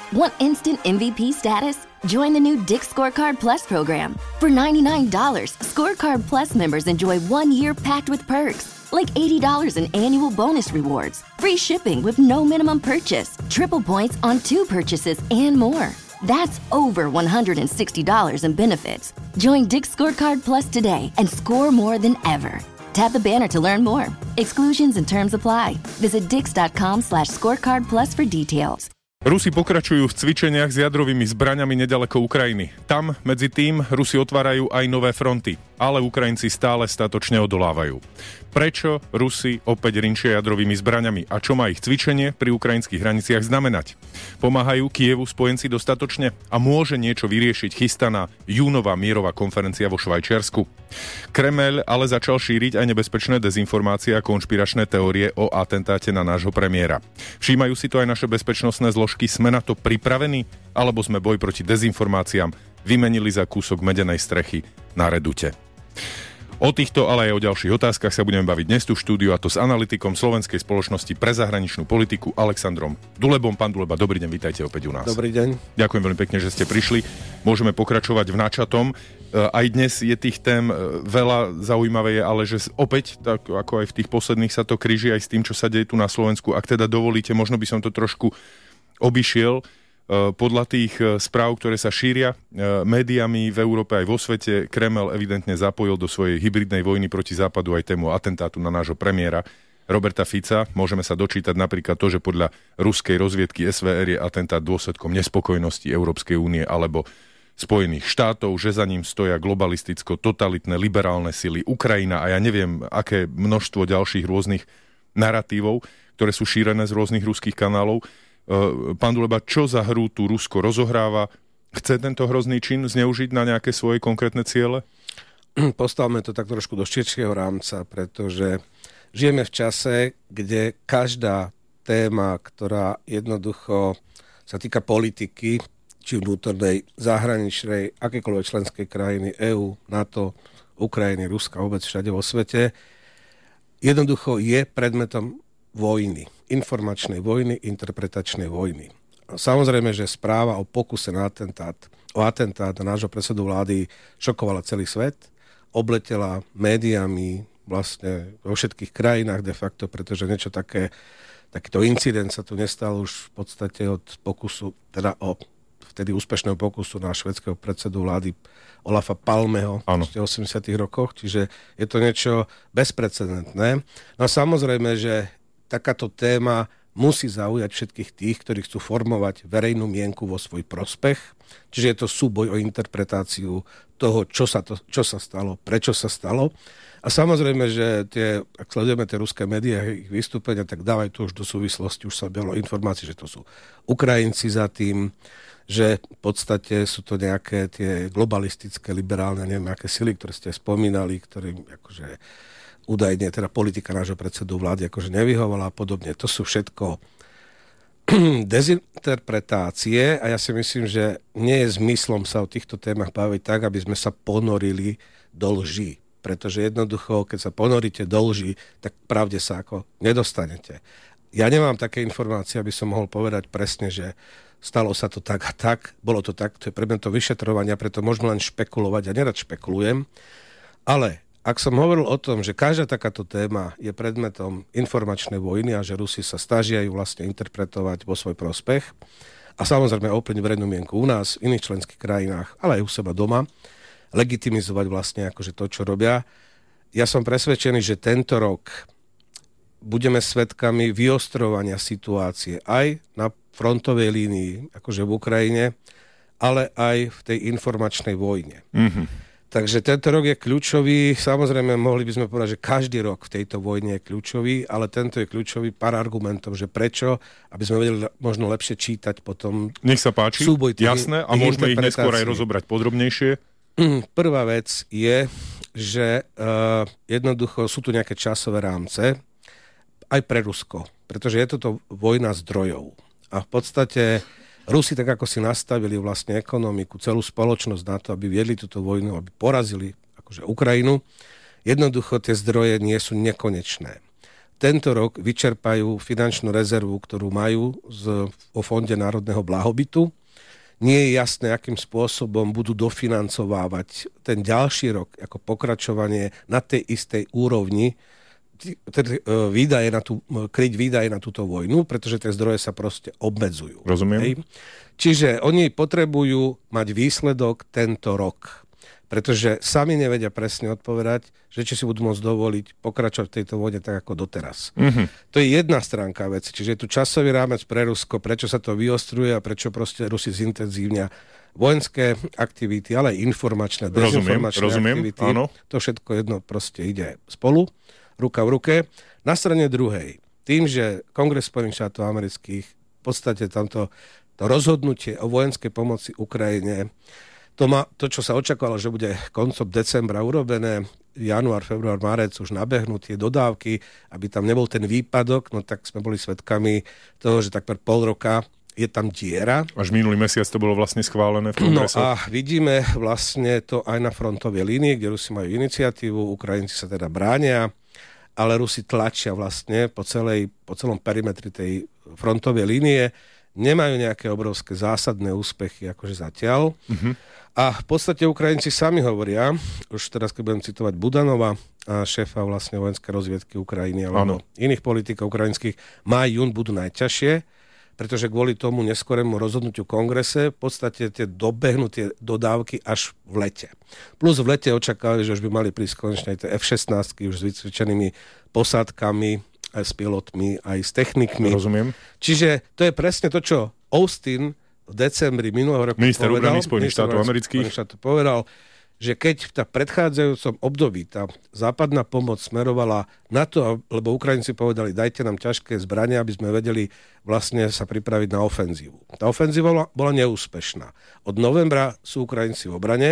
Want instant MVP status? Join the new Dick's Scorecard Plus program. For $99, Scorecard Plus members enjoy 1 year packed with perks, like $80 in annual bonus rewards, free shipping with no minimum purchase, triple points on 2 purchases, and more. That's over $160 in benefits. Join Dick's Scorecard Plus today and score more than ever. Tap the banner to learn more. Exclusions and terms apply. Visit dix.com/scorecardplus for details. Rusi pokračujú v cvičeniach s jadrovými zbraňami nedaleko Ukrajiny. Tam, medzi tým, Rusi otvárajú aj nové fronty, ale Ukrajinci stále statočne odolávajú. Prečo Rusi opäť rinčia jadrovými zbraňami a čo má ich cvičenie pri ukrajinských hraniciach znamenať? Pomáhajú Kyjevu spojenci dostatočne a môže niečo vyriešiť chystaná júnová mierová konferencia vo Švajčiarsku? Kremeľ ale začal šíriť aj nebezpečné dezinformácie a konšpiračné teórie o atentáte na nášho premiéra. Všímajú si to aj naše bezpečnostné zložky? Sme na to pripravení? Alebo sme boj proti dezinformáciám vymenili za kúsok medenej strechy na Redute? O týchto, ale aj o ďalších otázkach sa budeme baviť dnes tu v štúdiu, a to s analytikom Slovenskej spoločnosti pre zahraničnú politiku Alexandrom Dulebom. Pán Duleba, dobrý deň, vítajte opäť u nás. Dobrý deň. Ďakujem veľmi pekne, že ste prišli. Môžeme pokračovať v načatom. Aj dnes je tých tém veľa, zaujímavé je, ale že opäť, tak ako aj v tých posledných, sa to kríži aj s tým, čo sa deje tu na Slovensku. Ak teda dovolíte, možno by som to trošku obišiel. Podľa tých správ, ktoré sa šíria médiami v Európe aj vo svete, Kreml evidentne zapojil do svojej hybridnej vojny proti Západu aj tému atentátu na nášho premiéra Roberta Fica. Môžeme sa dočítať napríklad to, že podľa ruskej rozviedky SVR je atentát dôsledkom nespokojnosti Európskej únie alebo Spojených štátov, že za ním stoja globalisticko-totalitné liberálne sily, Ukrajina a ja neviem, aké množstvo ďalších rôznych naratívov, ktoré sú šírené z rôznych ruských kanálov. Pán Duleba, čo za hru tu Rusko rozohráva? Chce tento hrozný čin zneužiť na nejaké svoje konkrétne ciele? Postavme to tak trošku do širšieho rámca, pretože žijeme v čase, kde každá téma, ktorá jednoducho sa týka politiky, či vnútornej, zahraničnej, akékoľvek členskej krajiny, EÚ, NATO, Ukrajiny, Ruska, vôbec všade vo svete, jednoducho je predmetom vojny, informačnej vojny, interpretačnej vojny. A samozrejme, že správa o pokuse na atentát na nášho predsedu vlády šokovala celý svet, obletela médiami vlastne vo všetkých krajinách de facto, pretože niečo takýto incident sa tu nestal už v podstate od pokusu, teda o vtedy úspešného pokusu na švédskeho predsedu vlády Olafa Palmeho v 80. rokoch, čiže je to niečo bezprecedentné. No a samozrejme, že takáto téma musí zaujať všetkých tých, ktorí chcú formovať verejnú mienku vo svoj prospech. Čiže je to súboj o interpretáciu toho, čo sa stalo, prečo sa stalo. A samozrejme, že ak sledujeme tie ruské médiá, ich vystúpenia, tak dávajú to už do súvislosti, už sa objavilo informácie, že to sú Ukrajinci za tým, že v podstate sú to nejaké tie globalistické, liberálne, neviem, aké sily, ktoré ste spomínali, ktorým akože údajne teda politika nášho predsedu vlády akože nevyhovala a podobne. To sú všetko dezinterpretácie a ja si myslím, že nie je zmyslom sa o týchto témach baviť tak, aby sme sa ponorili do lží. Pretože jednoducho, keď sa ponoríte do lží, tak pravde sa ako nedostanete. Ja nemám také informácie, aby som mohol povedať presne, že stalo sa to tak a tak, bolo to tak, to je predmetom vyšetrovania, preto môžeme len špekulovať a nerad špekulujem. Ale ak som hovoril o tom, že každá takáto téma je predmetom informačnej vojny a že Rusi sa snažia ju vlastne interpretovať vo svoj prospech a samozrejme ovplyvniť verejnú mienku u nás, v iných členských krajinách, ale aj u seba doma, legitimizovať vlastne akože to, čo robia. Ja som presvedčený, že tento rok budeme svedkami vyostrovania situácie aj na frontovej línii, akože v Ukrajine, ale aj v tej informačnej vojne. Takže tento rok je kľúčový. Samozrejme, mohli by sme povedať, že každý rok v tejto vojne je kľúčový, ale tento je kľúčový pár argumentov, že prečo, aby sme vedeli možno lepšie čítať potom. Nech sa páči, súboj jasné, a môžeme ich neskôr aj rozobrať podrobnejšie. Prvá vec je, že jednoducho sú tu nejaké časové rámce aj pre Rusko, pretože je toto vojna zdrojov. A v podstate Rusi tak ako si nastavili vlastne ekonomiku, celú spoločnosť na to, aby viedli túto vojnu, aby porazili akože Ukrajinu. Jednoducho tie zdroje nie sú nekonečné. tento rok vyčerpajú finančnú rezervu, ktorú majú vo Fonde národného blahobytu. Nie je jasné, akým spôsobom budú dofinancovávať ten ďalší rok ako pokračovanie na tej istej úrovni, kryť výdaje na túto vojnu, pretože tie zdroje sa proste obmedzujú. Rozumiem. Hej? Čiže oni potrebujú mať výsledok tento rok, pretože sami nevedia presne odpovedať, že či si budú môcť dovoliť pokračovať v tejto vojne tak ako doteraz. To je jedna stránka veci, čiže je tu časový rámec pre Rusko, prečo sa to vyostruje a prečo proste Rusi zintenzívnia vojenské aktivity, ale aj informačné, dezinformačné aktivity. Áno. To všetko jedno proste ide spolu, ruka v ruke. Na strane druhej, tým, že Kongres Spojených štátov amerických v podstate tamto to rozhodnutie o vojenskej pomoci Ukrajine, to, čo sa očakávalo, že bude koncom decembra urobené, január, február, marec už nabehnú tie dodávky, aby tam nebol ten výpadok, no tak sme boli svedkami toho, že takmer pol roka je tam diera. Až minulý mesiac to bolo vlastne schválené v kongrese. No a vidíme vlastne to aj na frontovej línii, kde Rusi majú iniciatívu, Ukrajinci sa teda bránia, ale Rusi tlačia vlastne po celom perimetri tej frontovej línie. Nemajú nejaké obrovské zásadné úspechy, akože zatiaľ. A v podstate Ukrajinci sami hovoria, už teraz keď budem citovať Budanova, šéfa vlastne vojenskej rozviedky Ukrajiny, alebo iných politikov ukrajinských, máj, jún budú najťažšie, pretože kvôli tomu neskorému rozhodnutiu kongrese v podstate tie dobehnutie dodávky až v lete. Plus v lete očakávali, že už by mali prísť konečne aj tie F-16 už s vycvičenými posádkami, aj s pilotmi, aj s technikmi. Rozumiem. Čiže to je presne to, čo Austin v decembri minulého roku minister obrany Spojených štátov amerických povedal, že keď v tá predchádzajúcom období tá západná pomoc smerovala na to, lebo Ukrajinci povedali, dajte nám ťažké zbrania, aby sme vedeli vlastne sa pripraviť na ofenzívu. Tá ofenzíva bola neúspešná. Od novembra sú Ukrajinci v obrane.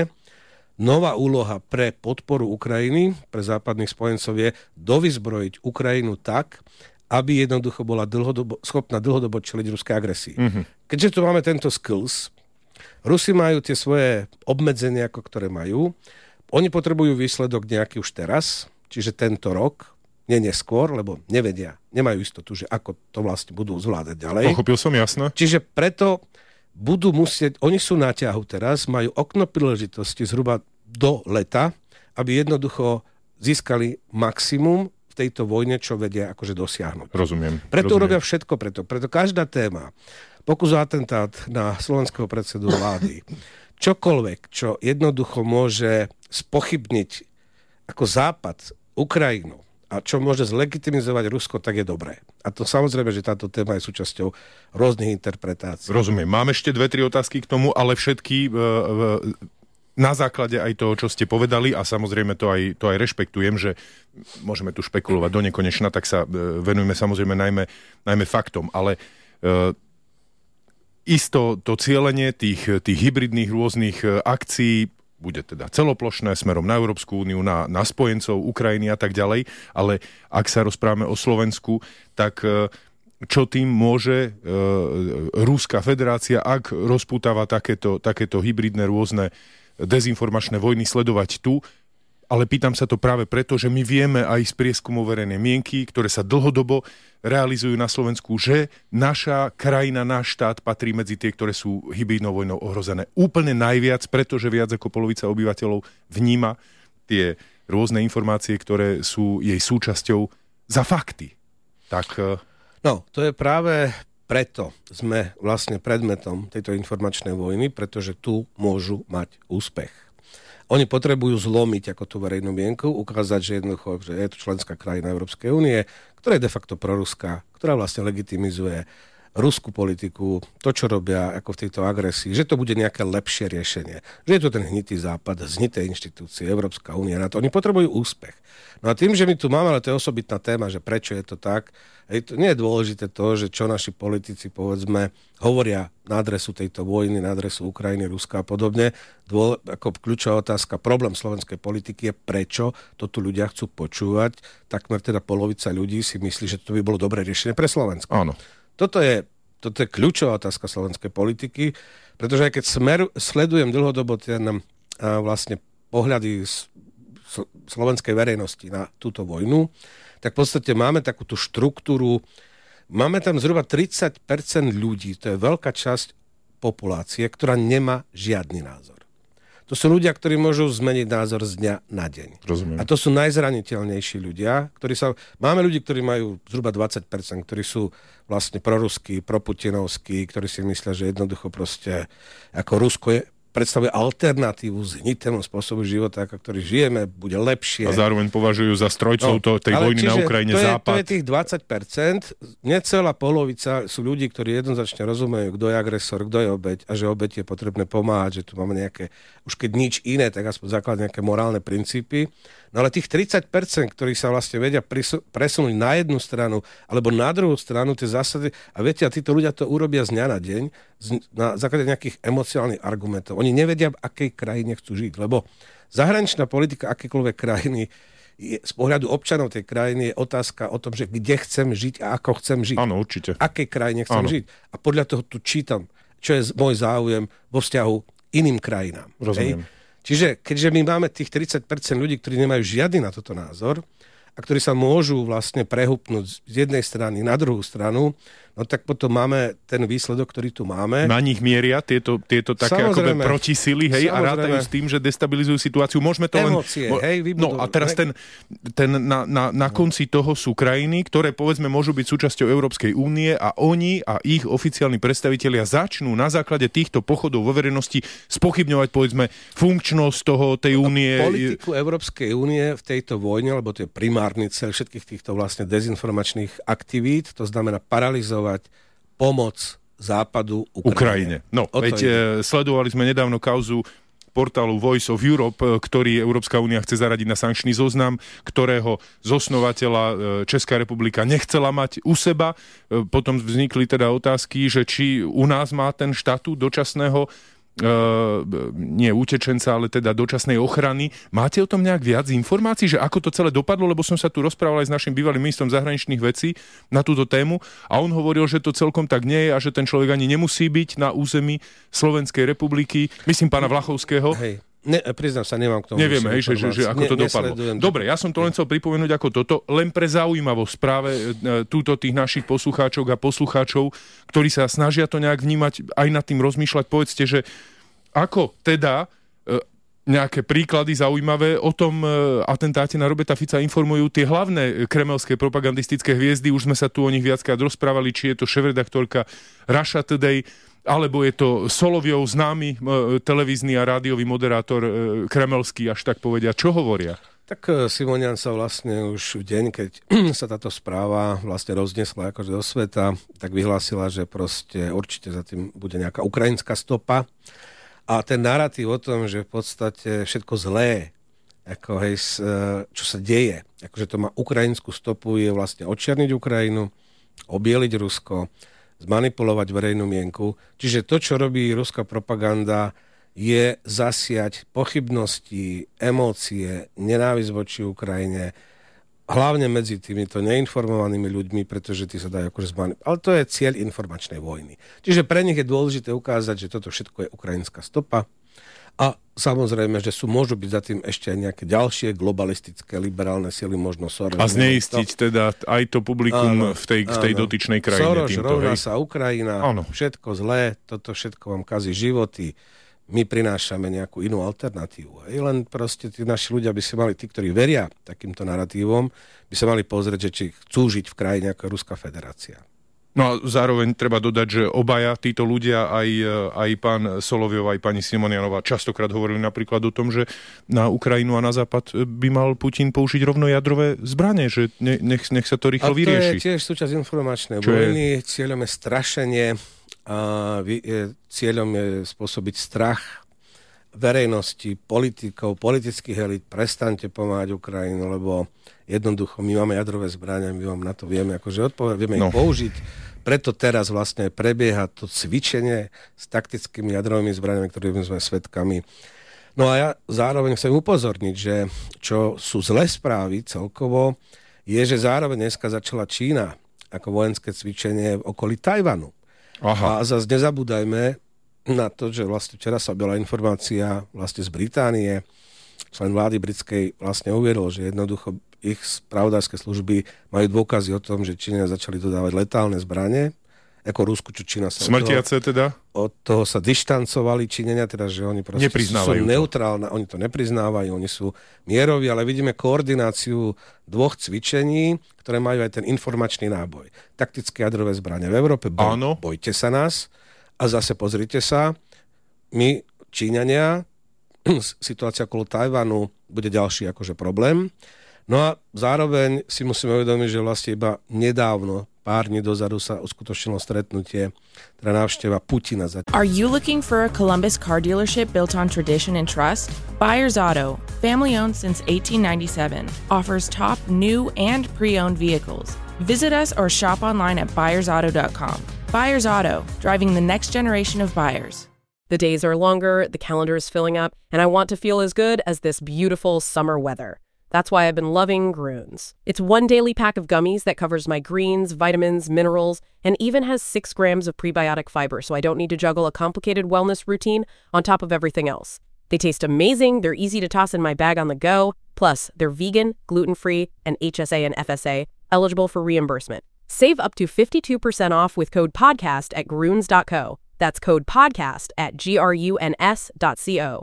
Nová úloha pre podporu Ukrajiny, pre západných spojencov je dovyzbrojiť Ukrajinu tak, aby jednoducho bola schopná dlhodobo čeliť ruskej agresii. Keďže tu máme tento skills, Rusi majú tie svoje obmedzenia, ktoré majú. Oni potrebujú výsledok nejaký už teraz, čiže tento rok, nie neskôr, lebo nevedia, nemajú istotu, že ako to vlastne budú zvládať ďalej. Pochopil som, jasno. Čiže preto budú musieť, oni sú na ťahu teraz, majú okno príležitosti zhruba do leta, aby jednoducho získali maximum v tejto vojne, čo vedia akože dosiahnuť. Rozumiem. Preto robia všetko preto. Preto každá téma, pokus o atentát na slovenského predsedu vlády, čokoľvek, čo jednoducho môže spochybniť ako Západ Ukrajinu a čo môže zlegitimizovať Rusko, tak je dobré. A to samozrejme, že táto téma je súčasťou rôznych interpretácií. Rozumiem. Mám ešte 2-3 otázky k tomu, ale všetky na základe aj toho, čo ste povedali, a samozrejme to aj rešpektujem, že môžeme tu špekulovať do nekonečna, tak sa venujeme samozrejme najmä faktom, ale isto to cielenie tých hybridných rôznych akcií bude teda celoplošné smerom na Európsku úniu, na spojencov Ukrajiny a tak ďalej, ale ak sa rozprávame o Slovensku, tak čo tým môže Ruská federácia, ak rozputáva takéto hybridné rôzne dezinformačné vojny sledovať tu, ale pýtam sa to práve preto, že my vieme aj z prieskumov verejnej mienky, ktoré sa dlhodobo realizujú na Slovensku, že naša krajina, náš štát patrí medzi tie, ktoré sú hybridnou vojnou ohrozené. Úplne najviac, pretože viac ako polovica obyvateľov vníma tie rôzne informácie, ktoré sú jej súčasťou, za fakty. Tak... No, to je práve preto sme vlastne predmetom tejto informačnej vojny, pretože tu môžu mať úspech. Oni potrebujú zlomiť ako tú verejnú mienku, ukázať, že jednoducho, že je to členská krajina Európskej únie, ktorá je de facto proruská, ktorá vlastne legitimizuje ruskú politiku, to, čo robia ako v tejto agresii, že to bude nejaké lepšie riešenie. Že je to ten hnitý západ, znité inštitúcie, Európska únia, na to. Oni potrebujú úspech. No a tým, že my tu máme, ale to je osobitná téma, že prečo je to tak, nie je dôležité to, že čo naši politici, povedzme, hovoria na adresu tejto vojny, na adresu Ukrajiny, Ruska a podobne. Ako kľúčová otázka, problém slovenskej politiky je, prečo to tu ľudia chcú počúvať. Takmer teda polovica ľudí si myslí, že to by bolo dobré riešenie pre Slovensko. Áno. Toto je kľúčová otázka slovenskej politiky, pretože aj keď sledujem dlhodobo vlastne pohľady slovenskej verejnosti na túto vojnu, tak v podstate máme takú tú štruktúru, máme tam zhruba 30% ľudí, to je veľká časť populácie, ktorá nemá žiadny názor. To sú ľudia, ktorí môžu zmeniť názor z dňa na deň. Rozumiem. A to sú najzraniteľnejší ľudia, máme ľudí, ktorí majú zhruba 20%, ktorí sú vlastne proruskí, proputinovskí, ktorí si myslia, že jednoducho proste ako Rusko predstavuje alternatívu zhnitému spôsobu života, ako ktorý žijeme, bude lepšie. A zároveň považujú za strojcov tej vojny na Ukrajine Západ. To je tých 20%, necelá polovica sú ľudí, ktorí jednoznačne rozumejú, kto je agresor, kto je obeť a že obeť je potrebné pomáhať, že tu máme nejaké, už keď nič iné, tak aspoň základ nejaké morálne princípy. No ale tých 30%, ktorí sa vlastne vedia presunúť na jednu stranu alebo na druhú stranu, tie zásady, a viete, a títo ľudia to urobia z dňa na deň, na základe nejakých emocionálnych argumentov. Oni nevedia, v akej krajine chcú žiť, lebo zahraničná politika akékoľvek krajiny z pohľadu občanov tej krajiny je otázka o tom, že kde chcem žiť a ako chcem žiť. Áno, určite. V akej krajine chcem žiť. A podľa toho tu čítam, čo je môj záujem vo vzťahu iným krajinám. Rozumiem. Čiže keďže my máme tých 30% ľudí, ktorí nemajú žiadny na toto názor a ktorí sa môžu vlastne prehupnúť z jednej strany na druhú stranu, no tak potom máme ten výsledok, ktorý tu máme. Na nich mieria tieto také akoby protisily, hej, a rátajú s tým, že destabilizujú situáciu. Môžeme to emócie, no a teraz na konci toho sú krajiny, ktoré povedzme môžu byť súčasťou Európskej únie a oni a ich oficiálni predstavitelia začnú na základe týchto pochodov vo verejnosti spochybňovať povedzme funkčnosť tej únie. Politiku Európskej únie v tejto vojne, lebo to je primárny cieľ všetkých týchto vlastne dezinformačných aktivít, to znamená paralizovať pomoc Západu Ukrajine. No, veď sledovali sme nedávno kauzu portálu Voice of Europe, ktorý Európska únia chce zaradiť na sankčný zoznam, ktorého zosnovateľa Česká republika nechcela mať u seba. Potom vznikli teda otázky, že či u nás má ten štatút dočasného nie utečenca, ale teda dočasnej ochrany. Máte o tom nejak viac informácií, že ako to celé dopadlo, lebo som sa tu rozprával aj s našim bývalým ministrom zahraničných vecí na túto tému a on hovoril, že to celkom tak nie je a že ten človek ani nemusí byť na území Slovenskej republiky, myslím pána Vlachovského. Hej. Priznám sa, nemám k tomu. Neviem, že ako to dopadlo. Dobre, ja som to len chcel pripomenúť ako toto, len pre zaujímavosť práve túto tých našich poslucháčov a poslucháčov, ktorí sa snažia to nejak vnímať, aj nad tým rozmýšľať. Povedzte, že ako teda nejaké príklady zaujímavé o tom atentáte na Roberta Fica informujú tie hlavné kremelské propagandistické hviezdy. Už sme sa tu o nich viackrát rozprávali, či je to šéfredaktorka Russia Today, alebo je to Soloviov známy televízny a rádiový moderátor kremelský, až tak povedia. Čo hovoria? Tak Simonian sa vlastne už v deň, keď sa táto správa vlastne roznesla akože do sveta, tak vyhlásila, že proste určite za tým bude nejaká ukrajinská stopa. A ten narratív o tom, že v podstate všetko zlé, ako čo sa deje, akože to má ukrajinskú stopu, je vlastne odčierniť Ukrajinu, obieliť Rusko, zmanipulovať verejnú mienku. Čiže to, čo robí ruská propaganda, je zasiať pochybnosti, emócie, nenávisť voči Ukrajine, hlavne medzi týmito neinformovanými ľuďmi, pretože tí sa dajú akože zmanipulovať. Ale to je cieľ informačnej vojny. Čiže pre nich je dôležité ukázať, že toto všetko je ukrajinská stopa. A samozrejme, že môžu byť za tým ešte aj nejaké ďalšie globalistické, liberálne sily, možno Soros. A zneistiť teda aj to publikum v tej dotyčnej krajine. Soros rovná sa Ukrajina, všetko zlé, toto všetko vám kazí životy. My prinášame nejakú inú alternatívu. Len proste tí naši ľudia by si mali, tí, ktorí veria takýmto naratívom, by sa mali pozrieť, že či chcú žiť v krajine ako Ruská federácia. No a zároveň treba dodať, že obaja títo ľudia, aj pán Soloviov, aj pani Simonianová častokrát hovorili napríklad o tom, že na Ukrajinu a na Západ by mal Putin použiť rovno jadrové zbrane, že nech sa to rýchlo vyrieši. A to je tiež súčasť informačnej vojny. Cieľom je strašenie a cieľom je spôsobiť strach verejnosti, politikov, politických elít. Prestaňte pomáhať Ukrajinu, lebo jednoducho my máme jadrové zbrane, my vám na to vieme akože odpovedať, vieme ich použiť. Preto teraz vlastne prebieha to cvičenie s taktickými jadrovými zbraniami, ktorými sme svedkami. No a ja zároveň chcem upozorniť, že čo sú zlé správy celkovo, je, že zároveň dneska začala Čína ako vojenské cvičenie v okolí Tajvanu. Aha. A zase nezabúdajme na to, že vlastne včera sa objavila informácia vlastne z Británie, člen vlády britskej vlastne uviedol, že jednoducho ich spravodajské služby majú dôkazy o tom, že Číňania začali dodávať letálne zbrane, ako Rusku, čo Čína sa... Smrtiace teda? Od toho sa dištancovali Číňania, teda, že oni proste sú neutrálne, oni to nepriznávajú, oni sú mieroví, ale vidíme koordináciu dvoch cvičení, ktoré majú aj ten informačný náboj. Taktické jadrové zbrane v Európe, bojte sa nás a zase pozrite sa, my Číňania, situácia okolo Tajvanu bude ďalší akože problém. No a zároveň si musíme uvedomiť, že vlastne iba nedávno, pár dní dozadu sa uskutočnilo stretnutie, teda návšteva Putina. Are you looking for a Columbus car dealership built on tradition and trust? Byers Auto, family owned since 1897, offers top new and pre-owned vehicles. Visit us or shop online at buyersauto.com. Byers Auto, driving the next generation of buyers. The days are longer, the calendar is filling up, and I want to feel as good as this beautiful summer weather. That's why I've been loving Grüns. It's one daily pack of gummies that covers my greens, vitamins, minerals, and even has 6 grams of prebiotic fiber, so I don't need to juggle a complicated wellness routine on top of everything else. They taste amazing, they're easy to toss in my bag on the go, plus they're vegan, gluten-free, and HSA and FSA, eligible for reimbursement. Save up to 52% off with code PODCAST at Grüns.co. That's code PODCAST at GRUNS.co.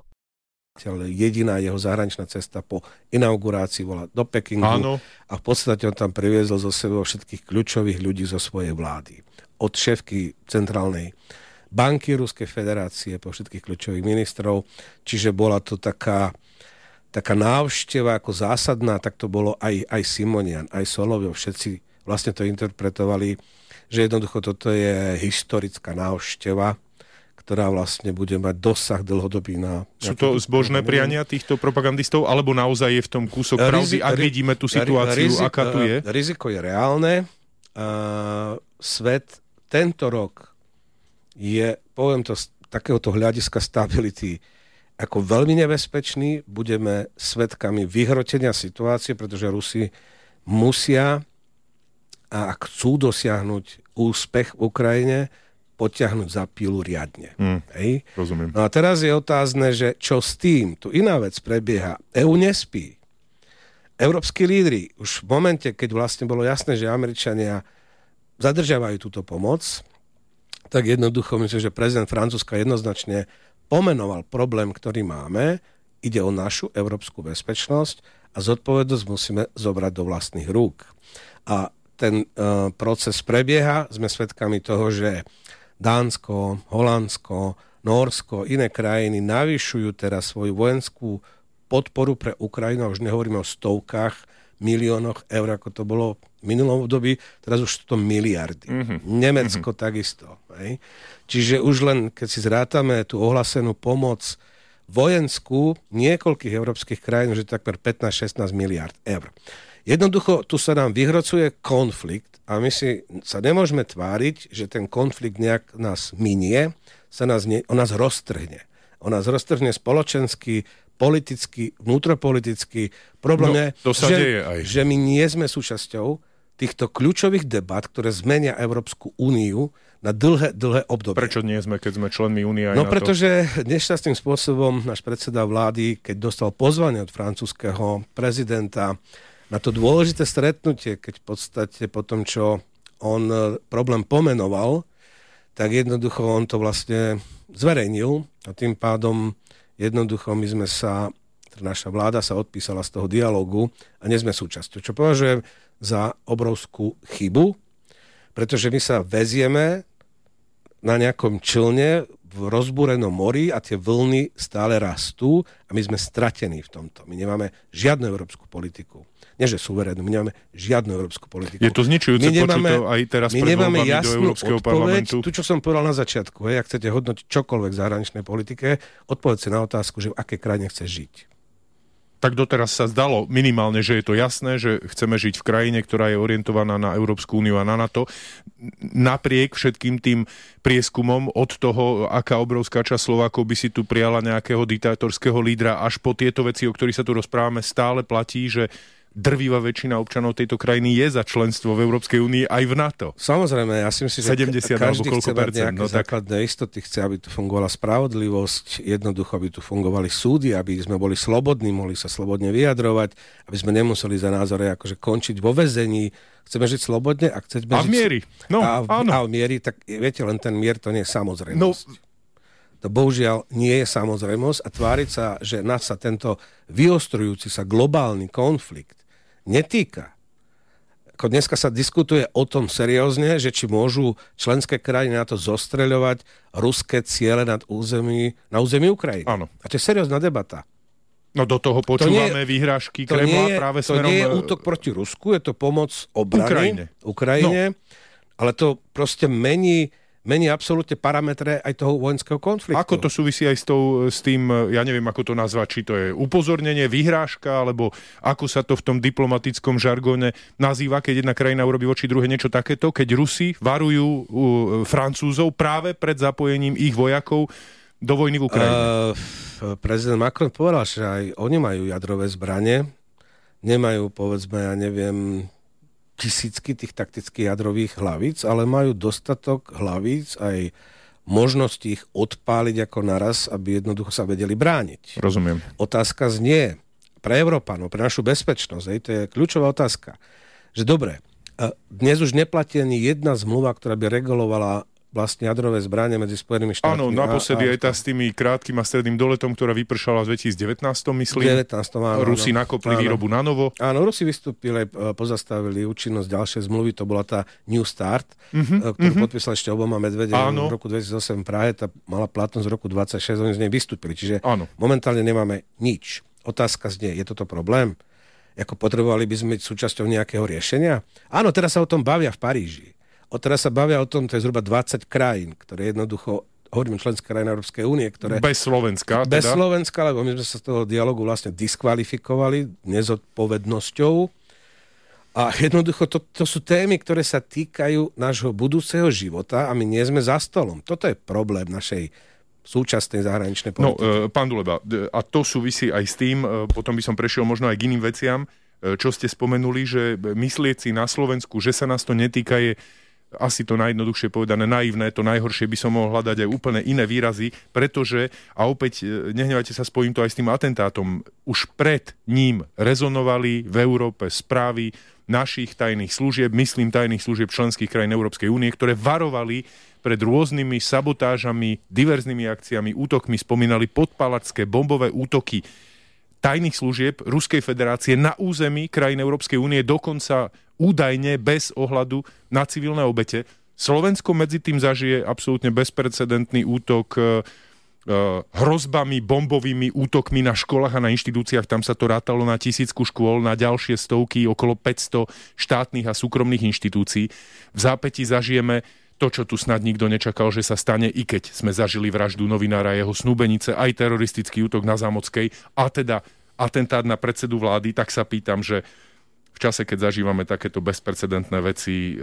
Jediná jeho zahraničná cesta po inaugurácii bola do Pekingu a v podstate on tam priviezol zo sebou všetkých kľúčových ľudí zo svojej vlády. Od šéfky centrálnej banky Ruskej federácie po všetkých kľúčových ministrov, čiže bola to taká návšteva ako zásadná, tak to bolo aj Simonian, aj Solovjov, všetci vlastne to interpretovali, že jednoducho toto je historická návšteva, ktorá vlastne bude mať dosah dlhodobý na... Sú to zbožné priania týchto propagandistov, alebo naozaj je v tom kúsok pravdy, ak vidíme tú situáciu, aká tu je? Riziko je reálne. Svet tento rok je, poviem to z takéhoto hľadiska stability, ako veľmi nebezpečný. Budeme svedkami vyhrotenia situácie, pretože Rusi musia a chcú dosiahnuť úspech v Ukrajine, potiahnuť za pílu riadne. Hej? Rozumiem. No a teraz je otázne, že čo s tým? Tu iná vec prebieha. EU nespí. Európski lídri už v momente, keď vlastne bolo jasné, že Američania zadržiavajú túto pomoc, tak jednoducho myslím, že prezident Francúzska jednoznačne pomenoval problém, ktorý máme. Ide o našu európsku bezpečnosť a zodpovednosť musíme zobrať do vlastných rúk. A ten proces prebieha. Sme svedkami toho, že Dánsko, Holandsko, Nórsko, iné krajiny navyšujú teraz svoju vojenskú podporu pre Ukrajinu. Už nehovoríme o stovkách miliónoch eur, ako to bolo v minulom období. Teraz už sú to miliardy. Nemecko takisto. Hej. Čiže už len, keď si zrátame tú ohlásenú pomoc vojenskú niekoľkých európskych krajín, že takmer 15-16 miliard eur. Jednoducho, tu sa nám vyhrocuje konflikt a my sa nemôžeme tváriť, že ten konflikt nejak nás minie, on nás roztrhne. On nás roztrhne spoločensky, politicky, vnútropoliticky. Problém je, že my nie sme súčasťou týchto kľúčových debat, ktoré zmenia Európsku úniu na dlhé obdobie. Prečo nie sme, keď sme členmi únie aj na to? No pretože nešťastným spôsobom náš predseda vlády, keď dostal pozvanie od francúzskeho prezidenta na to dôležité stretnutie, keď v podstate po tom, čo on problém pomenoval, tak jednoducho on to vlastne zverejnil a tým pádom jednoducho naša vláda sa odpísala z toho dialógu a nie sme súčasťou. Čo považujem za obrovskú chybu, pretože my sa vezieme na nejakom člne v rozbúrenom mori a tie vlny stále rastú a my sme stratení v tomto. My nemáme žiadnu európsku politiku. Nie, že suverénnu, my nemáme žiadnu európsku politiku. Je to zničujúce počuť to aj teraz pred voľbami do Európskeho parlamentu. Tu, čo som povedal na začiatku, ak chcete hodnotiť čokoľvek v zahraničnej politike, odpovedz si na otázku, že v akej krajine chceš žiť. Tak doteraz sa zdalo minimálne, že je to jasné, že chceme žiť v krajine, ktorá je orientovaná na Európsku úniu a na NATO. Napriek všetkým tým prieskumom od toho, aká obrovská časť Slovákov by si tu prijala nejakého diktátorského lídra, až po tieto veci, o ktorých sa tu rozprávame, stále platí, že drvivá väčšina občanov tejto krajiny je za členstvo v Európskej únii aj v NATO. Samozrejme, ja si myslím, že 70 každý koľko chce mať nejaké základné istoty, chce, aby tu fungovala spravodlivosť, jednoducho, aby tu fungovali súdy, aby sme boli slobodní, mohli sa slobodne vyjadrovať, aby sme nemuseli za názory akože končiť vo väzení. Chceme žiť slobodne a chceme žiť... A v miery. No, a v miery, tak viete, len ten mier to nie je samozrejmosť. No. To bohužiaľ nie je samozrejmosť a tváriť sa, že nás sa tento vyostrujúci sa globálny konflikt netýka. Ako dneska sa diskutuje o tom seriózne, že či môžu členské krajiny na to zostreľovať ruské ciele na území Ukrajiny. Áno. A to je seriózna debata. No do toho počúvame výhražky Kremla práve smerom... To nie je útok proti Rusku, je to pomoc obrany Ukrajine, ale to proste mení absolútne parametre aj toho vojenského konfliktu. Ako to súvisí aj s tým, ja neviem, ako to nazvať, či to je upozornenie, vyhrážka, alebo ako sa to v tom diplomatickom žargóne nazýva, keď jedna krajina urobí voči druhej niečo takéto, keď Rusi varujú Francúzov práve pred zapojením ich vojakov do vojny v Ukrajine. Prezident Macron povedal, že aj oni majú jadrové zbrane, nemajú, povedzme, ja neviem, tisícky tých taktických jadrových hlavíc, ale majú dostatok hlavíc aj možnosti ich odpáliť ako naraz, aby jednoducho sa vedeli brániť. Rozumiem. Otázka znie pre Európanov, pre našu bezpečnosť, to je kľúčová otázka, že dobre, dnes už neplatí ani jedna zmluva, ktorá by regulovala vlastne jadrové zbrane medzi Spojenými štátmi. Áno, naposledy aj tá s tými krátkym a stredným doletom, ktorá vypršala v 2019, myslím. Áno. Rusi nakopli výrobu na novo. Áno, Rusi vystúpili, pozastavili účinnosť ďalšej zmluvy, to bola tá New Start, ktorú podpísal ešte Obama Medvedev v roku 2008 v Prahe, tá mala platnosť v roku 2026, oni z nej vystúpili, čiže momentálne nemáme nič. Otázka znie, je toto problém? Ako potrebovali by sme byť súčasťou nejakého riešenia? Áno, teraz sa o tom bavia v Paríži. Teraz sa bavia o tom, to je zhruba 20 krajín, ktoré jednoducho, hovoríme členské krajiny Európskej únie, ktoré... Bez Slovenska, teda? Bez Slovenska, lebo my sme sa z toho dialogu vlastne diskvalifikovali nezodpovednosťou. A jednoducho to sú témy, ktoré sa týkajú nášho budúceho života a my nie sme za stolom. Toto je problém našej súčasnej zahraničnej politiky. No, pán Duleba, a to súvisí aj s tým, potom by som prešiel možno aj k iným veciam, čo ste spomenuli, že myslieť si na Slovensku, že sa nás to netýka, je asi to najjednoduchšie povedané naivné, to najhoršie by som mohol hľadať aj úplne iné výrazy, pretože, a opäť nehnevajte sa, spojím to aj s tým atentátom, už pred ním rezonovali v Európe správy našich tajných služieb, myslím tajných služieb členských krajín Európskej únie, ktoré varovali pred rôznymi sabotážami, diverznými akciami, útokmi, spomínali podpalačské bombové útoky tajných služieb Ruskej federácie na území krajín Európskej únie, dokonca údajne bez ohľadu na civilné obete. Slovensko medzi tým zažije absolútne bezprecedentný útok hrozbami, bombovými útokmi na školách a na inštitúciách. Tam sa to rátalo na 1000 škôl, na ďalšie stovky, okolo 500 štátnych a súkromných inštitúcií. V zápäti zažijeme to, čo tu snad nikto nečakal, že sa stane, i keď sme zažili vraždu novinára a jeho snúbenice, aj teroristický útok na Zámockej a teda atentát na predsedu vlády, tak sa pýtam, že v čase, keď zažívame takéto bezprecedentné veci,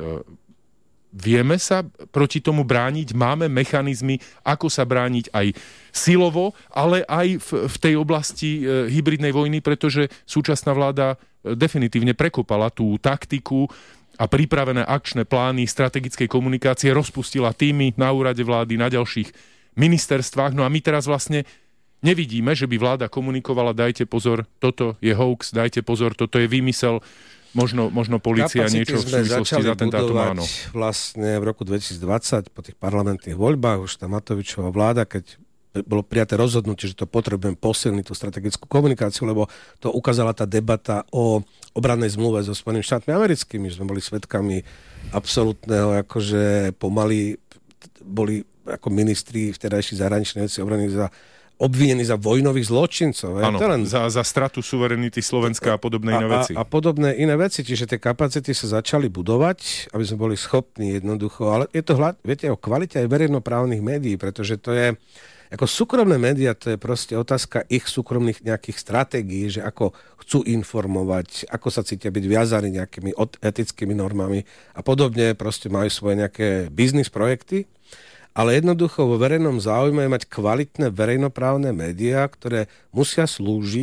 vieme sa proti tomu brániť? Máme mechanizmy, ako sa brániť aj silovo, ale aj v tej oblasti hybridnej vojny, pretože súčasná vláda definitívne prekopala tú taktiku a pripravené akčné plány strategickej komunikácie, rozpustila týmy na úrade vlády, na ďalších ministerstvách. No a my teraz vlastne nevidíme, že by vláda komunikovala, dajte pozor, toto je hoax, dajte pozor, toto je výmysel, možno polícia niečo v súvislosti s atentátom, áno. Vlastne v roku 2020 po tých parlamentných voľbách už tá Matovičová vláda, keď bolo prijaté rozhodnutie, že to potrebujem posilniť tú strategickú komunikáciu, lebo to ukázala tá debata o obrannej zmluve so Spojenými štátmi americkými, že sme boli svedkami absolútneho, akože pomaly boli ako ministri vtedajší zahraničnej veci obrany obvinení za vojnových zločincov. Áno, za stratu suverenity Slovenska a podobné iné veci. A podobné iné veci, čiže tie kapacity sa začali budovať, aby sme boli schopní jednoducho, ale je to viete, o kvalite aj verejnoprávnych médií, pretože to je ako súkromné médiá, to je proste otázka ich súkromných nejakých stratégií, že ako chcú informovať, ako sa cítia byť viazaní nejakými etickými normami a podobne, proste majú svoje nejaké biznis projekty, ale jednoducho vo verejnom záujme je mať kvalitné verejnoprávne médiá, ktoré musia slúžiť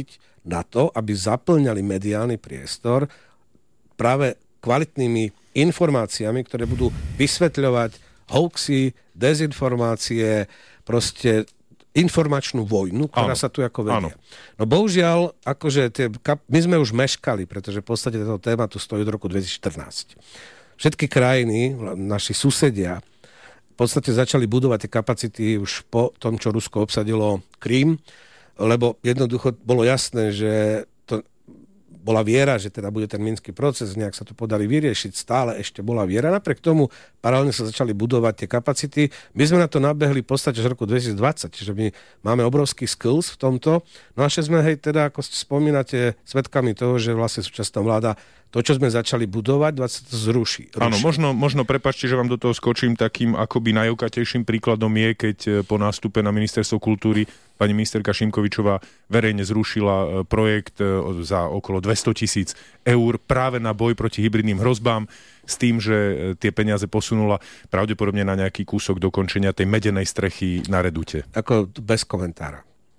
na to, aby zaplňali mediálny priestor práve kvalitnými informáciami, ktoré budú vysvetľovať hoaxy, dezinformácie, proste informačnú vojnu, ktorá sa tu ako vedie. No bohužiaľ, akože my sme už meškali, pretože v podstate táto téma tu stojí od roku 2014. Všetky krajiny, naši susedia, v podstate začali budovať tie kapacity už po tom, čo Rusko obsadilo Krím, lebo jednoducho bolo jasné, že to bola viera, že teda bude ten minský proces, nejak sa to podarí vyriešiť, stále ešte bola viera. Napriek tomu paralelne sa začali budovať tie kapacity. My sme na to nabehli v podstate z roku 2020, čiže my máme obrovský skills v tomto. No a sme, teda, ako spomínate, svedkami toho, že vlastne súčasná vláda to, čo sme začali budovať, 20 to zruší. Áno, možno prepáčte, že vám do toho skočím, takým akoby najokatejším príkladom je, keď po nástupe na ministerstvo kultúry pani ministerka Šimkovičová verejne zrušila projekt za okolo 200 000 eur práve na boj proti hybridným hrozbám s tým, že tie peniaze posunula pravdepodobne na nejaký kúsok dokončenia tej medenej strechy na Redute. Ako bez komentára.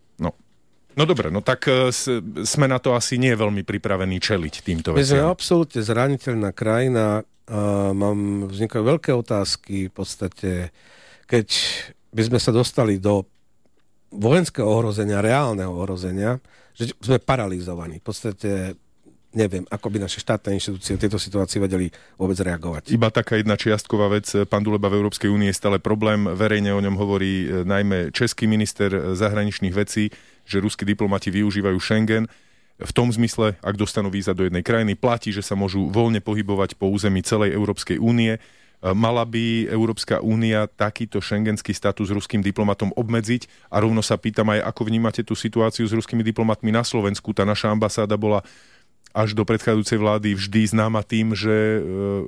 No dobre, no tak sme na to asi nie veľmi pripravení čeliť týmto veciam. My sme absolútne zraniteľná krajina. Vznikajú veľké otázky v podstate, keď by sme sa dostali do vojenského ohrozenia, reálneho ohrozenia, že sme paralizovaní. V podstate neviem, ako by naše štátne inštitúcie v tejto situácii vedeli vôbec reagovať. Iba taká jedna čiastková vec. Pán Duleba v Európskej únii je stále problém. Verejne o ňom hovorí najmä český minister zahraničných vecí, že ruskí diplomati využívajú Schengen. V tom zmysle, ak dostanú víza do jednej krajiny, platí, že sa môžu voľne pohybovať po území celej Európskej únie. Mala by Európska únia takýto šengenský status ruským diplomatom obmedziť? A rovno sa pýtam aj, ako vnímate tú situáciu s ruskými diplomatmi na Slovensku? Tá naša ambasáda bola až do predchádzajúcej vlády vždy známa tým, že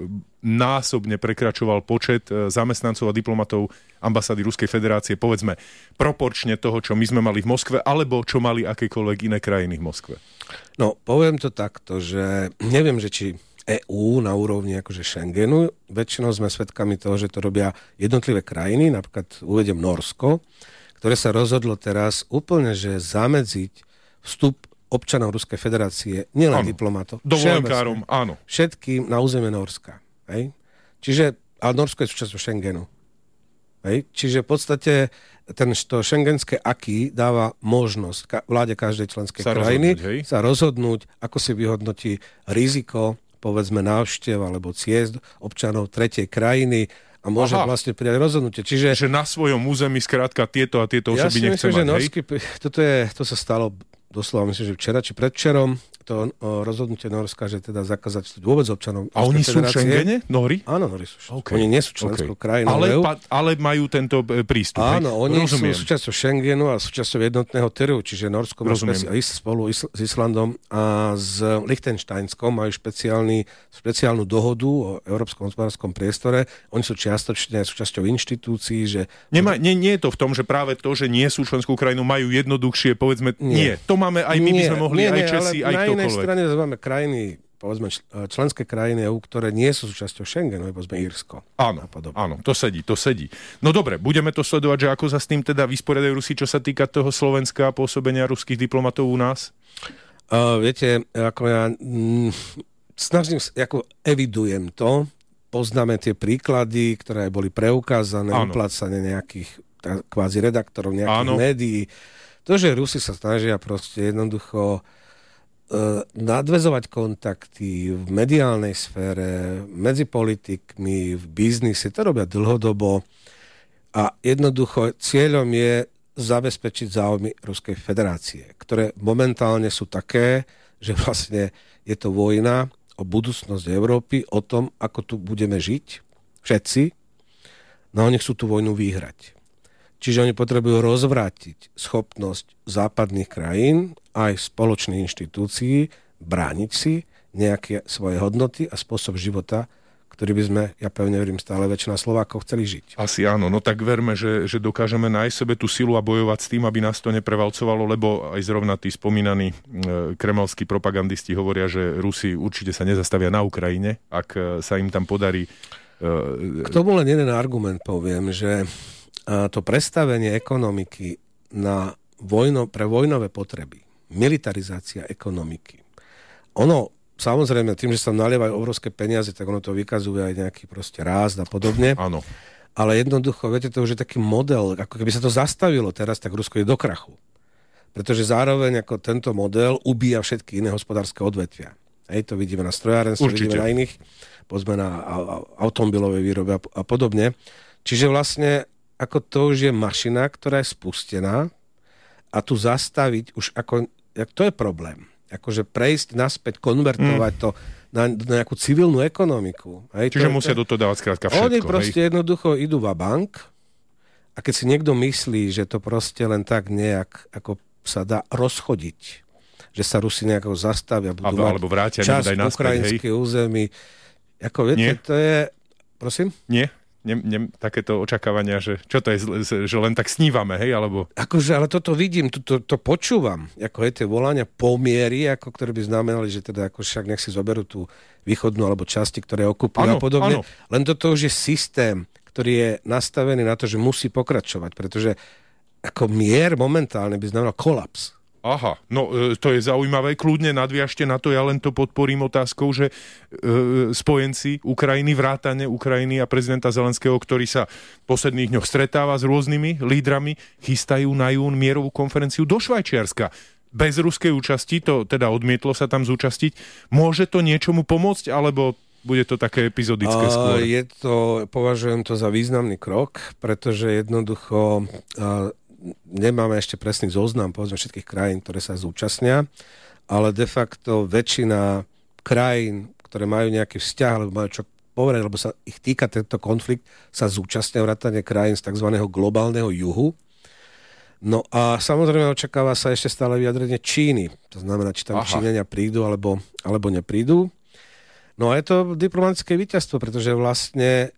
násobne prekračoval počet zamestnancov a diplomatov ambasády Ruskej federácie, povedzme, proporčne toho, čo my sme mali v Moskve, alebo čo mali akékoľvek iné krajiny v Moskve. No, poviem to takto, že neviem, že či EÚ na úrovni akože Schengenu, väčšinou sme svedkami toho, že to robia jednotlivé krajiny, napríklad uvediem Norsko, ktoré sa rozhodlo teraz úplne, že zamedziť vstup občanov Ruskej federácie, nielen diplomatov. Dovolenkárom, áno. Všetkým na územie Norska. Hej? Čiže, ale Norsko je súčasťou Schengenu. Hej? Čiže v podstate to šengenské acquis dáva možnosť vláde každej členskej krajiny sa rozhodnúť, ako si vyhodnotí riziko, povedzme návštev alebo ciest občanov tretej krajiny a môže vlastne prijať rozhodnutie. Čiže na svojom území skrátka tieto a tieto osoby nechce mať, hej? To sa stalo doslova, myslím, že včera či predvčerom, to rozhodnutie Norska, že teda zakázať vstup vôbec občanov. A oni sú v Schengene? Nóri? Áno, Nóri sú. Okay. Oni nie sú členskou krajinou. Ale majú tento prístup. Áno, oni sú súčasťou Schengenu a súčasťou jednotného trhu, čiže Norsko má spolu s Islandom a s Lichtensteinskom majú špeciálnu dohodu o európskom hospodárskom priestore. Oni sú čiastočne súčasťou inštitúcií, že... Nie je to v tom, že práve to, že nie sú členskou krajinou, majú jednoduchšie, povedzme, nie. To máme aj my, by sme mohli, aj Česi, aj ktokoľvek. Na inej strane máme krajiny, povedzme členské krajiny EU, ktoré nie sú súčasťou Schengenu, povedzme Írsko. Áno, to sedí. No dobre, budeme to sledovať, že ako sa s tým teda vysporiadajú Rusi, čo sa týka toho Slovenska a pôsobenia ruských diplomatov u nás? Viete, ako ja evidujem to, poznáme tie príklady, ktoré boli preukázané, uplácanie nejakých kvázi redaktorov, nejakých médií. To, že Rusi sa snažia proste jednoducho nadväzovať kontakty v mediálnej sfére, medzi politikmi, v biznise, to robia dlhodobo a jednoducho cieľom je zabezpečiť záujmy Ruskej federácie, ktoré momentálne sú také, že vlastne je to vojna o budúcnosť Európy, o tom, ako tu budeme žiť, všetci, no oni chcú tú vojnu vyhrať. Čiže oni potrebujú rozvrátiť schopnosť západných krajín aj spoločných inštitúcií brániť si nejaké svoje hodnoty a spôsob života, ktorý by sme, ja pevne verím, stále väčšina Slovákov chceli žiť. Asi áno, no tak verme, že dokážeme nájsť sebe tú silu a bojovať s tým, aby nás to neprevalcovalo, lebo aj zrovna tí spomínaní kremelskí propagandisti hovoria, že Rusi určite sa nezastavia na Ukrajine, ak sa im tam podarí... K tomu len jeden argument poviem, že to prestavenie ekonomiky na pre vojnové potreby militarizácia ekonomiky. Ono, samozrejme, tým, že sa nalievajú obrovské peniaze, tak ono to vykazuje aj nejaký proste rást a podobne. Áno. Ale jednoducho, viete, to už je taký model, ako keby sa to zastavilo teraz, tak Rusko je do krachu. Pretože zároveň ako tento model ubíja všetky iné hospodárske odvetvia. Hej, to vidíme na strojárenstve, vidíme na iných, povedzme na automobilovej výrobe a podobne. Čiže vlastne ako to už je mašina, ktorá je spustená a tu zastaviť už ako, to je problém. Akože prejsť naspäť, konvertovať to na nejakú civilnú ekonomiku. Hej, čiže musia do toho dávať skrátka všetko. Oni proste jednoducho idú va bank a keď si niekto myslí, že to proste len tak nejak ako sa dá rozchodiť, že sa Rusi nejako zastavia, budú alebo vrátia časť ukrajinskej území. Ako viete, to je... Prosím? Nie? Takéto očakávania, že čo to je, že len tak snívame, hej, alebo... Akože, ale toto vidím, to počúvam, ako je tie volania pomiery, ako ktoré by znamenali, že teda ako však nech si zoberú tú východnú alebo časti, ktoré okupujú a podobne. Áno. Len toto už je systém, ktorý je nastavený na to, že musí pokračovať, pretože ako mier momentálne by znamenal kolaps. Aha, no to je zaujímavé, kľudne nadviažte na to, ja len to podporím otázkou, že spojenci Ukrajiny, vrátane Ukrajiny a prezidenta Zelenského, ktorý sa v posledných dňoch stretáva s rôznymi lídrami, chystajú na jún mierovú konferenciu do Švajčiarska. Bez ruskej účasti, to teda odmietlo sa tam zúčastiť. Môže to niečomu pomôcť, alebo bude to také epizodické skôr? Považujem to za významný krok, pretože jednoducho... nemáme ešte presný zoznam, povedzme, všetkých krajín, ktoré sa zúčastnia, ale de facto väčšina krajín, ktoré majú nejaký vzťah, alebo majú čo povedať, lebo sa ich týka tento konflikt, sa zúčastnia vrátane krajín z tzv. Globálneho juhu. No a samozrejme očakáva sa ešte stále vyjadrenie Číny. To znamená, či tam Číňania prídu, alebo neprídu. No a je to diplomatické víťazstvo, pretože vlastne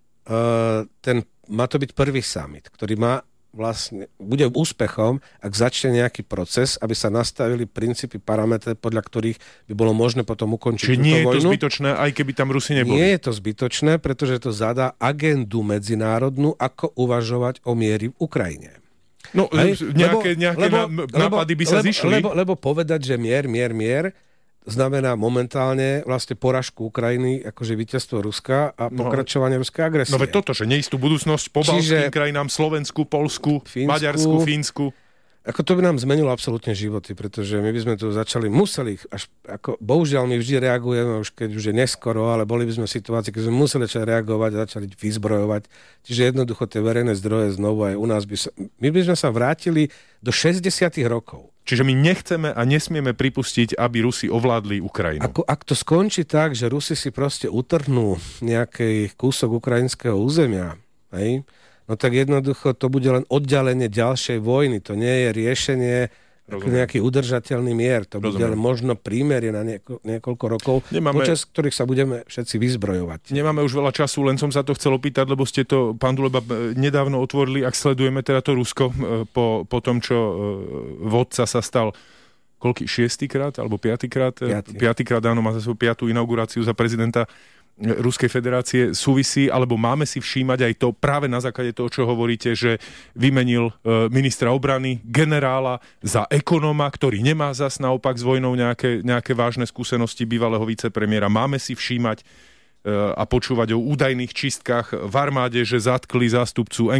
má to byť prvý summit, ktorý vlastne bude úspechom, ak začne nejaký proces, aby sa nastavili princípy, parametre, podľa ktorých by bolo možné potom ukončiť túto vojnu. Čiže nie je to zbytočné, aj keby tam Rusi neboli? Nie je to zbytočné, pretože to zadá agendu medzinárodnú, ako uvažovať o miery v Ukrajine. No, nejaké nápady by sa zišli. Lebo povedať, že mier, znamená momentálne vlastne poražku Ukrajiny, akože víťazstvo Ruska a pokračovanie ruskej agresie. No veď toto, že neistú budúcnosť pobaltským krajinám, Slovensku, Poľsku, Maďarsku, Fínsku. Ako to by nám zmenilo absolútne životy, pretože my by sme tu museli, bohužiaľ my vždy reagujeme, už keď už je neskoro, ale boli by sme v situácii, keď sme museli reagovať a začali vyzbrojovať. Čiže jednoducho tie verejné zdroje znovu aj u nás my by sme sa vrátili do 60. rokov. Čiže my nechceme a nesmieme pripustiť, aby Rusi ovládli Ukrajinu. Ak to skončí tak, že Rusi si proste utrhnú nejaký kúsok ukrajinského územia, hej, no tak jednoducho to bude len oddialenie ďalšej vojny. To nie je riešenie nejaký udržateľný mier. To bude len možno prímerie na niekoľko rokov, počas ktorých sa budeme všetci vyzbrojovať. Nemáme už veľa času, len som sa to chcel opýtať, lebo ste to, pán Duleba, nedávno otvorili, ak sledujeme teda to Rusko po tom, čo vodca sa stal šiestýkrát alebo piatýkrát? Piatýkrát, áno, má za svoju 5. inauguráciu za prezidenta Ruskej federácie, súvisí, alebo máme si všímať aj to, práve na základe toho, čo hovoríte, že vymenil ministra obrany, generála za ekonóma, ktorý nemá zas naopak s vojnou nejaké vážne skúsenosti bývalého vicepremiéra. Máme si všímať a počúvať o údajných čistkách v armáde, že zatkli zástupcu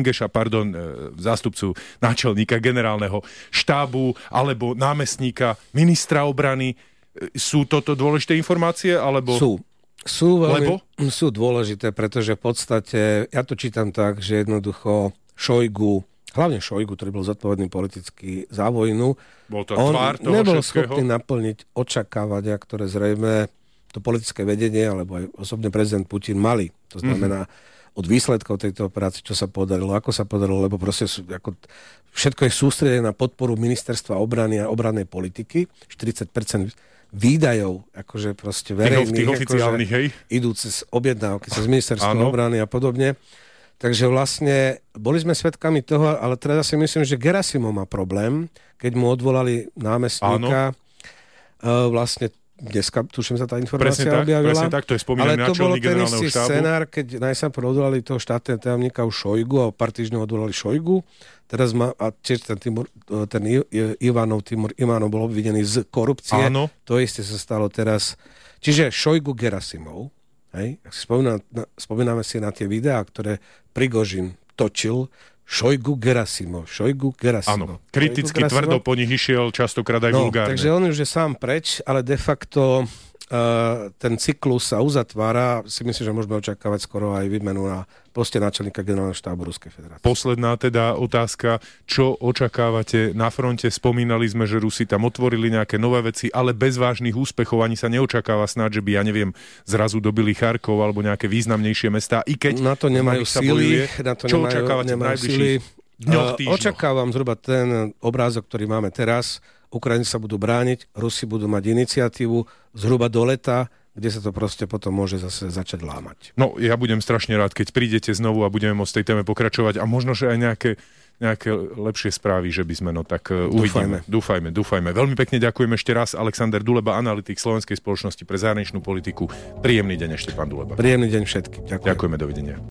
náčelníka generálneho štábu alebo námestníka ministra obrany. Sú toto dôležité informácie, alebo... Sú dôležité, pretože v podstate, ja to čítam tak, že jednoducho hlavne Šojgu, ktorý bol zodpovedný politicky za vojnu, on nebol schopný naplniť očakávania, ktoré zrejme to politické vedenie, alebo aj osobne prezident Putin mali. To znamená, od výsledkov tejto operácie, čo sa podarilo, ako sa podarilo, lebo proste všetko je sústredené na podporu ministerstva obrany a obrannej politiky. 40% výdajov, akože proste verejných, oficiálnych, hej? Idú cez objednávky, cez ministerstvo obrany a podobne. Takže vlastne boli sme svedkami toho, ale teraz si myslím, že Gerasimov má problém, keď mu odvolali námestníka. Vlastne dneska, tuším, sa tá informácia objavila. Presne tak, to je spomínaný náčelník generálneho štábu. Ale to bol ten istý scenár, keď najprv odvolali toho štátneho tajomníka už Šojgu a o pár týždňov odvolali Šojgu. Teraz a tiež ten Ivanov bol obvinený z korupcie. Áno. To isté sa stalo teraz. Čiže Šojgu Gerasimov, hej? Ak si spomíname si na tie videá, ktoré Prigožin točil, Šojgu Gerasimov. Áno, kriticky tvrdo po nich išiel, častokrát aj vulgárne. Takže on už je sám preč, ale de facto ten cyklus sa uzatvára. Si myslím, že môžeme očakávať skoro aj výmenu na poste náčelníka generálneho štábu Ruskej federácie. Posledná teda otázka. Čo očakávate na fronte? Spomínali sme, že Rusi tam otvorili nejaké nové veci, ale bez vážnych úspechov ani sa neočakáva snáď, že by, ja neviem, zrazu dobili Charkov alebo nejaké významnejšie mestá. I keď na to nemajú síly. Čo očakávate v najbližších dňoch, týždňoch? Očakávam zhruba ten obrázok, ktorý máme teraz. Ukrajinci sa budú brániť, Rusi budú mať iniciatívu zhruba do leta, kde sa to proste potom môže zase začať lámať. No, ja budem strašne rád, keď prídete znovu a budeme môcť tej téme pokračovať a možno, že aj nejaké lepšie správy, že by sme uvidíme. Dúfajme. Veľmi pekne ďakujem ešte raz. Alexander Duleba, analytik Slovenskej spoločnosti pre zahraničnú politiku. Príjemný deň ešte, pán Duleba. Príjemný deň všetkým. Ďakujem. Ďakujeme, dovidenia.